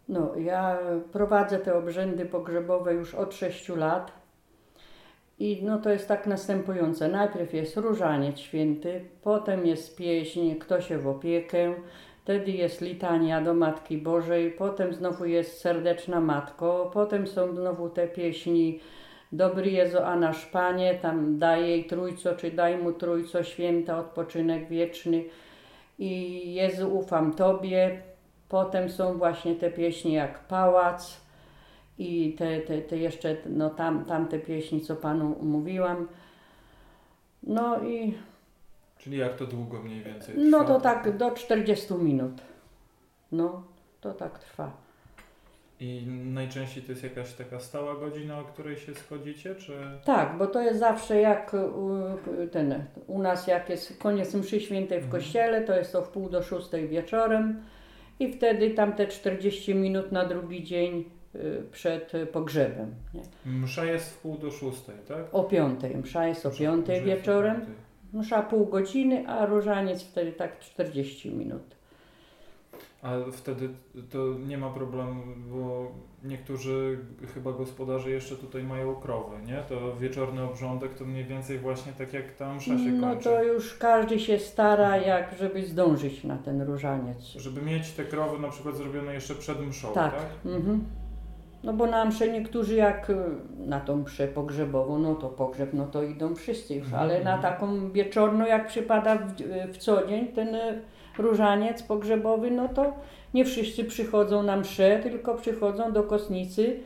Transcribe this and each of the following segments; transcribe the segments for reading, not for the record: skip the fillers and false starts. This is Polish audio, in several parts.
No, ja prowadzę te obrzędy pogrzebowe już od 6 lat i no to jest tak następujące. Najpierw jest różaniec święty, potem jest pieśń Kto się w opiekę, wtedy jest litania do Matki Bożej, potem znowu jest Serdeczna Matko, potem są znowu te pieśni Dobry Jezu, a nasz Panie, tam daj jej Trójco, czy daj mu Trójco święta, odpoczynek wieczny i Jezu, ufam Tobie. Potem są właśnie te pieśni jak Pałac i te jeszcze, no tamte pieśni, co Panu mówiłam. No i Czyli jak to długo mniej więcej trwa? no to tak do 40 minut. No, to tak trwa. I najczęściej to jest jakaś taka stała godzina, o której się schodzicie, czy? Tak, bo to jest zawsze jak u nas jak jest koniec mszy świętej w kościele, to jest to w 5:45 wieczorem i wtedy tam te 40 minut na drugi dzień przed pogrzebem. Nie? Msza jest w 5:45, tak? O 5, msza jest o 5 wieczorem, msza pół godziny, a różaniec wtedy tak 40 minut. A wtedy to nie ma problemu, bo niektórzy chyba gospodarze jeszcze tutaj mają krowy, nie? To wieczorny obrządek to mniej więcej właśnie tak jak ta msza się kończy. No to już każdy się stara, jak żeby zdążyć na ten różaniec. Żeby mieć te krowy na przykład zrobione jeszcze przed mszą, Tak. tak? Mhm. No bo na mszę niektórzy jak na tą mszę pogrzebową, no to pogrzeb, no to idą wszyscy już, ale na taką wieczorną, jak przypada w co dzień ten różaniec pogrzebowy, no to nie wszyscy przychodzą na mszę, tylko przychodzą do kostnicy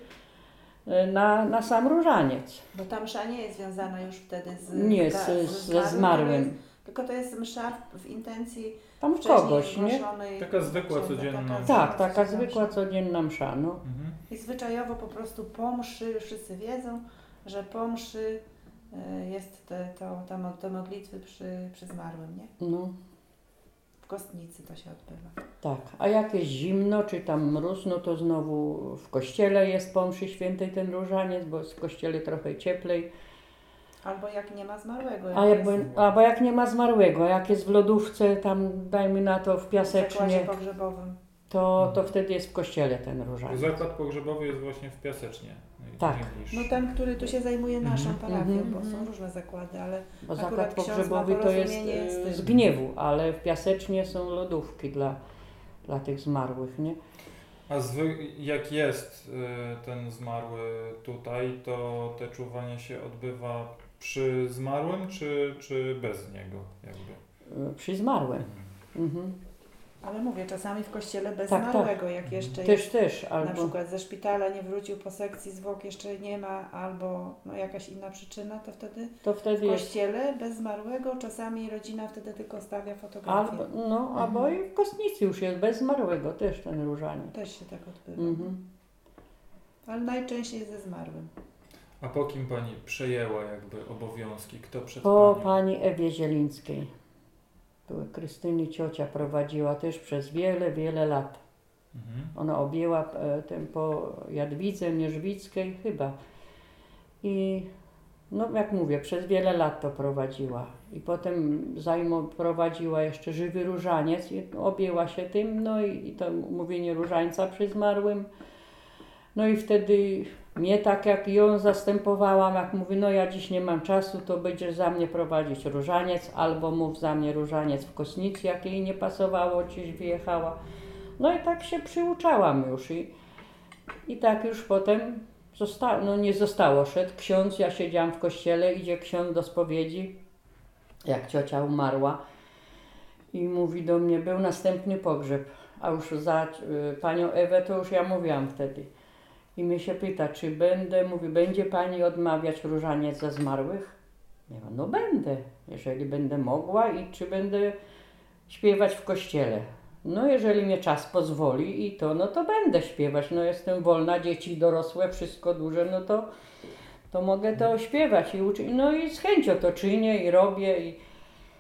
na sam różaniec. Bo ta msza nie jest związana już wtedy ze zmarłym. Tylko to jest msza w intencji Tam kogoś, nie? Taka zwykła, codzienna msza. Tak, taka zwykła, codzienna msza, no. I zwyczajowo po prostu po mszy, wszyscy wiedzą, że po mszy jest te modlitwy przy zmarłym, nie? No. W kostnicy to się odbywa. Tak, a jak jest zimno, czy tam mróz, no to znowu w kościele jest po mszy świętej ten różaniec, bo jest w kościele trochę cieplej. Albo jak nie ma zmarłego. Albo jak nie ma zmarłego, jak jest w lodówce, tam dajmy na to w Piasecznie, pogrzebowym. to wtedy jest w kościele ten różaniec. Zakład pogrzebowy jest właśnie w Piasecznie. Tak. No ten, który tu się zajmuje naszą parafią, bo są różne zakłady, ale Bo zakład akurat ksiądz pogrzebowy ma to jest porozumienie z Gniewu, ale w Piasecznie są lodówki dla tych zmarłych, nie? A jak jest ten zmarły tutaj, to te czuwanie się odbywa przy zmarłym, czy bez niego jakby? Przy zmarłym. Mhm. Ale mówię, czasami w kościele bez Tak, zmarłego, jak jeszcze Też, albo... na przykład ze szpitala nie wrócił po sekcji, zwłok jeszcze nie ma, albo jakaś inna przyczyna, to wtedy w kościele bez zmarłego czasami rodzina wtedy tylko stawia fotografię. Albo i w kostnicy już jest bez zmarłego też ten różaniec. Też się tak odbywa. Ale najczęściej ze zmarłym. A po kim Pani przejęła jakby obowiązki? Kto przed Po Panią? Pani Ewie Zielińskiej. Krystyny ciocia prowadziła też przez wiele lat. Ona objęła po Jadwidze Mierzwickiej chyba. I no jak mówię, przez wiele lat to prowadziła. I potem prowadziła jeszcze żywy różaniec i objęła się tym, no i to mówienie różańca przy zmarłym. No i wtedy mnie tak jak ją zastępowałam, jak mówi, no ja dziś nie mam czasu, to będziesz za mnie prowadzić różaniec, albo mów za mnie różaniec w kostnicy, jak jej nie pasowało, gdzieś wyjechała. No i tak się przyuczałam już i tak już potem nie zostało. Szedł ksiądz, ja siedziałam w kościele, idzie ksiądz do spowiedzi, jak ciocia umarła i mówi do mnie, był następny pogrzeb, a już za panią Ewę to już ja mówiłam wtedy. I mnie się pyta, czy będzie Pani odmawiać różaniec za zmarłych? Ja mówię, no będę, jeżeli będę mogła i czy będę śpiewać w kościele. No jeżeli mnie czas pozwoli no to będę śpiewać, no jestem wolna, dzieci dorosłe, wszystko duże, no to mogę to śpiewać i uczyć. No i z chęcią to czynię i robię